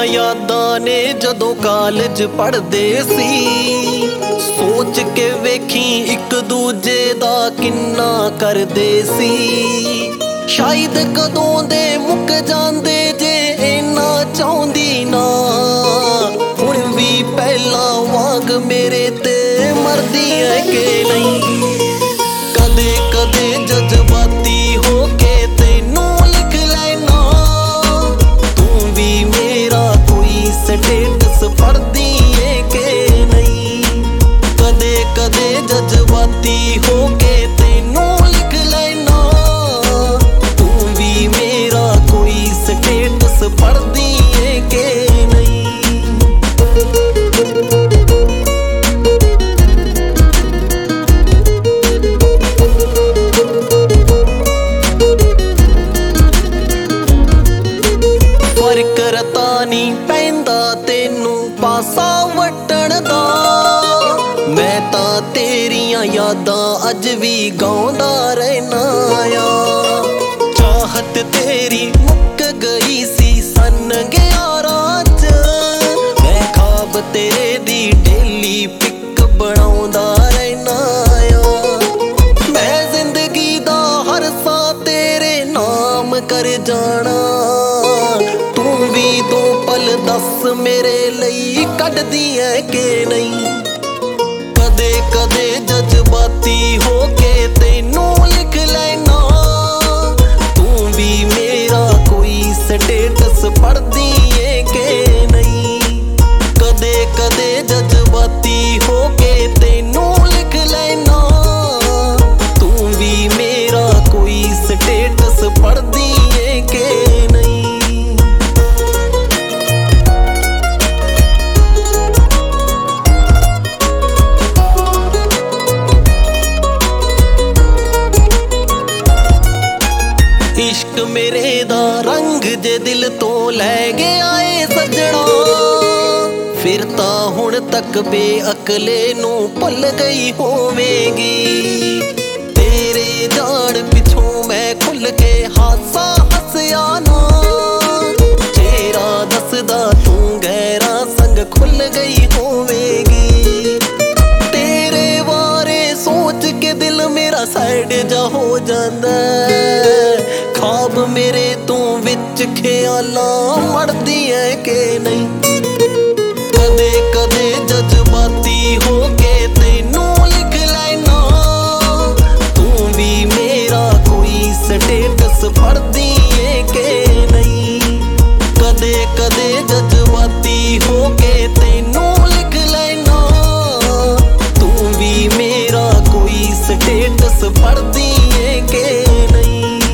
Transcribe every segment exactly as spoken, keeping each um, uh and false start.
यादां ने जदों कालज पढ़दे सी, सोच के वेखी एक दूजे दा किन्ना करदे सी। शायद कदों दे मुक जांदे जे इन्ना चाहुंदी ना, हुण भी पहलां वांग मेरे ते मरदी है कि नहीं। कदे कदे जज्बाती हो के तेनू लिख लेना, तू भी मेरा कोई स्टेटस पढ़दी है कि नहीं। कदे कदे जज्बाती हो के तेनू लिख लेना, तू भी मेरा कोई स्टेटस पढ़दी है कि नहीं। फर्क रता नहीं पैंदा तेनू पासा वटण दा, मैं तां तेरियां यादां अज भी गाउंदा रहना आ। चाहत तेरी मुक गई सी सन ग्यारां च, मैं ख्वाब तेरे दी डेली पिक बनाउंदा रहना आ। मैं जिंदगी दा हर सा तेरे नाम कर जाना, तू भी दो पल दस मेरे लई कढदी है कि नहीं। कदे कदे जज्बाती हो के तेनू लिख लेना, तू भी मेरा कोई स्टेटस पढ़दी है कि नहीं। कदे कदे जज्बाती हो के तेनू लिख लेना, तू भी मेरा कोई स्टेटस पढ़दी है कि नहीं। इश्क मेरे दा रंग जे दिल तो लै गया ए सजना, फिर तां हुण तक बेअकले नू भुल गई होवेगी। तेरे जान पिछों मैं खुल के हासा हसया ना, चेहरा दसदा तू गहरा संग खुल गई होवेगी। तेरे बारे सोच के दिल मेरा साइड जा हो जांदा, ख्वाब मेरे तू विच ख्यालां मरदी है कि नहीं। कदे कदे जज्बाती हो के तेनू लिख लेना, तू भी मेरा कोई स्टेटस पढ़दी है कि नहीं। कदे कदे जज्बाती हो के तेनू लिख लेना, तू भी मेरा कोई स्टेटस पढ़दी है कि नहीं।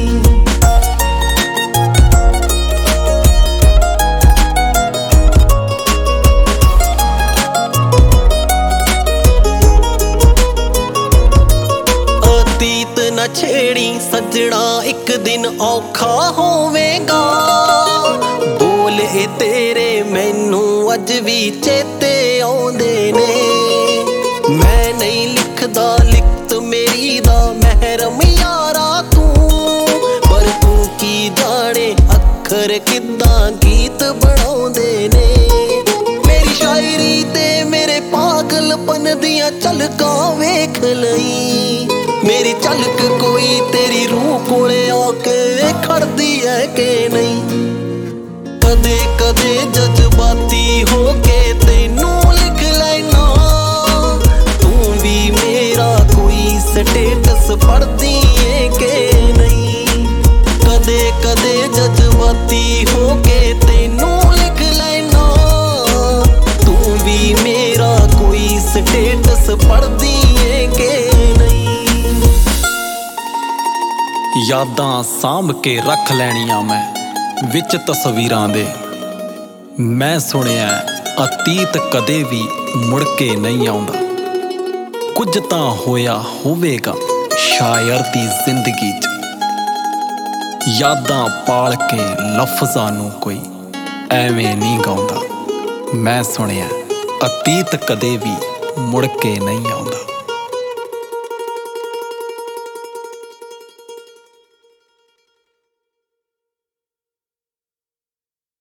अतीत न छेड़ी सजना एक दिन औखा होवेगा, बोल ए तेरे मैनू अज भी चेते आउंदे ने। मैं नहीं लिखदा लिखत मेरी दा महरम यारा तू, पर तू की जाने अखर किद्दां गीत बनाउंदे ने। मेरी शायरी ते मेरे पागलपन दियां झलकां वेख लई, मेरी झलक कोई तेरी रूह कोले आके खड़दी है कि नहीं। कदे कदे जज्बाती हो के तेनू लिख लेना, तू भी मेरा कोई स्टेटस पढ़दी है कि नहीं। कदे कदे जज्बाती हो के तेनू लिख लेना, तू भी मेरा कोई स्टेटस पढ़दी है कि नहीं। यादां सांभ के रख लैणियां मैं विच तस्वीरां दे। मैं सुनिया अतीत कदे भी मुड़ के नहीं आउंदा, कुछ तां होया होवेगा शायर दी जिंदगी च। यादां पाल के लफ्ज़ां नूं कोई एवें नहीं गाउंदा। मैं सुनिया अतीत कदे भी मुड़ के नहीं आउंदा।